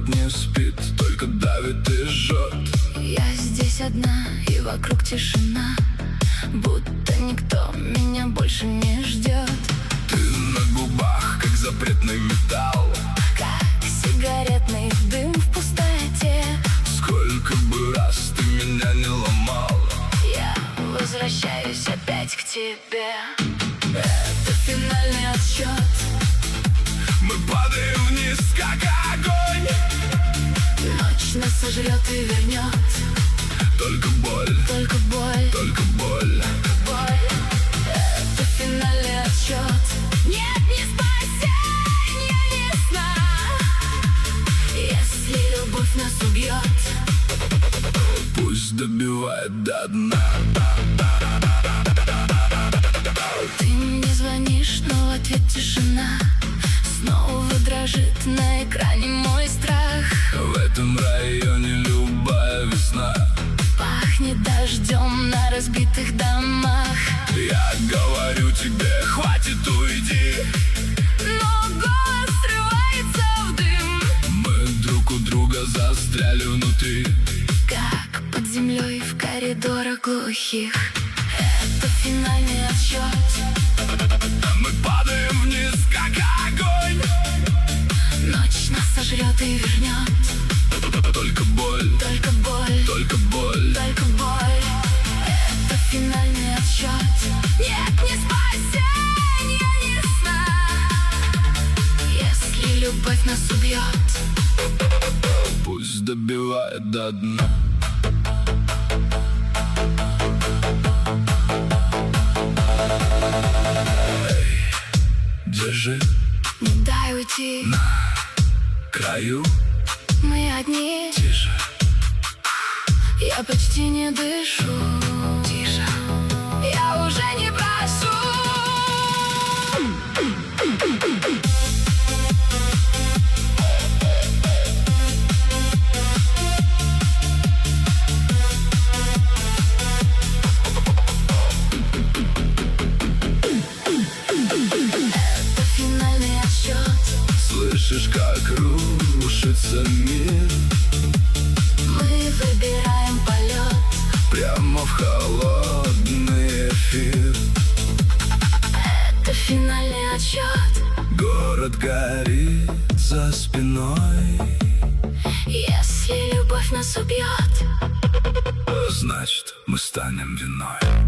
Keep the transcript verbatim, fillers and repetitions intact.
не спит, только давит и жжет. Я здесь одна, и вокруг тишина, будто никто меня больше не ждет. Ты на губах, как запретный металл, как сигаретный дым в пустоте. Сколько бы раз ты меня не ломал, я возвращаюсь опять к тебе. Это финальный отсчет. Мы падаем вниз, как огонь. Ночь нас сожрет и вернет. Только боль, только боль, только боль, только боль. Это финальный отсчет. Нет ни спасения, ни сна, если любовь нас убьет. Пусть добивает до дна. Ты мне звонишь, но в ответ тишина. Снова дрожит на экране мой страх. В этом районе любая весна пахнет дождем на разбитых домах. Я говорю тебе, хватит, уйди, но голос срывается в дым. Мы друг у друга застряли внутри, как под землей в коридорах глухих. Это финальный отсчет. Мы падаем вниз, как огонь. Ночь нас сожрет и вернет. Только боль, только боль, только боль, только боль. Это финальный отсчет. Нет ни спасения, ни сна, если любовь нас убьет. Пусть добивает до дна. Эй, держи, не дай уйти. На краю мы одни. Тише, я почти не дышу. Тише, я уже не прошу. Это финальный отсчет. Слышишь, как рушится мир? Мы выбираем полет прямо в холодный эфир. Это финальный отсчет. Город горит за спиной. Если любовь нас убьет, значит, мы станем виной.